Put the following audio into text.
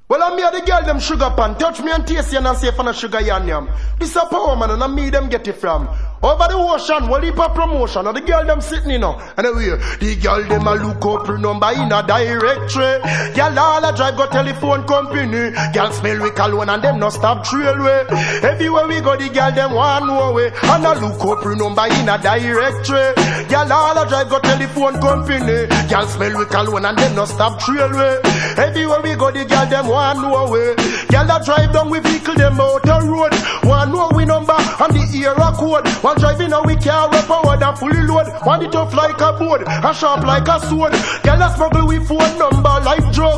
Well, I'm here the girl them sugar pan. Touch me and taste you and say for no sugar yam. This a power man and I me them get it from. Over the ocean, well heap of promotion. And the girl them sitting in now. Anyway, the girl them a look up number in a directory. Girl all a drive go telephone company. Girl smell we cologne and them no stop trailway. Everywhere we go the girl them one way. And a look up number in a directory. Girl all a drive go telephone company. Girl smell we cologne and them no stop trailway. Everywhere we go the girl them one way. Girl that drive down we vehicle them out the road. One know we number and the era code. One driving now we car up power and fully load. One it tough like a board, a sharp like a sword. Girl that smuggle we phone number like drug.